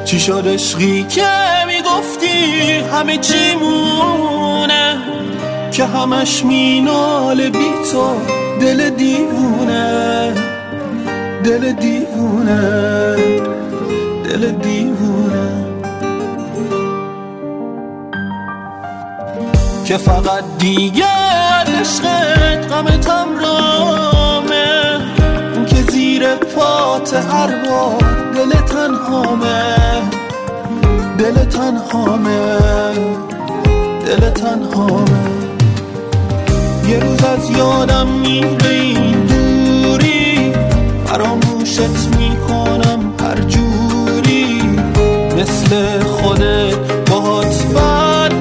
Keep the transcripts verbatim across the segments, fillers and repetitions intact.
چی شد عشقی که میگفتی همه چی مونه، که همش میناله بی تو دل دیوونه، دل دیوونه، دل دیوونه، که فقط دیگه عشقت غمتم رامه، که زیر پات هر بار دل تنهامه، دل تنهامه، دل تنهامه. یه روز از یادم میره این دوری، فراموشت میکنم هر جوری، مثل خودت باهات بد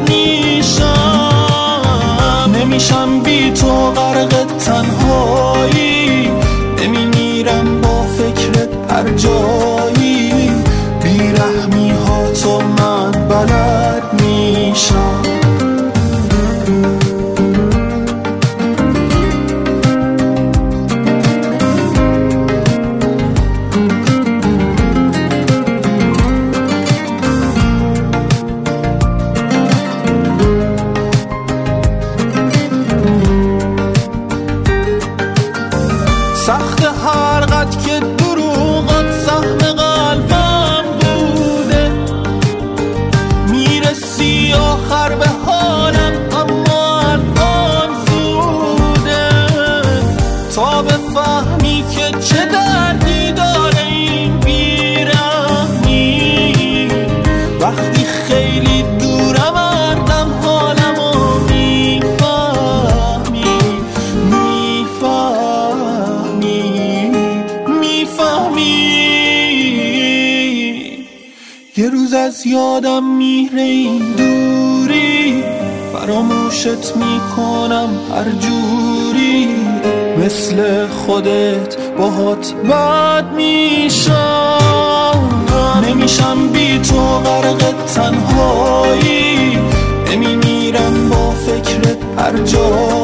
میشم، نمیشم بی تو غرق تنهایی، نمیمیرم با فکرت هر جایی، بیرحمی ها تو من بلد میشم. سخت هر قد که دروغت سهم قلبم بوده، میرسی آخر به حالم اما الان زوده، تا بفهمی که چه دردی داره این بیرحمی، وقتی خیلی دورم اردم حالمو میفهمی، میفهمی، میفهمی. یه روز از یادم میره این دوری، فراموشت میکنم هر جوری، مثل خودت باهات بد میشم، نمیشم بی تو غرق تنهایی، نمیمیرم با فکرت هر جا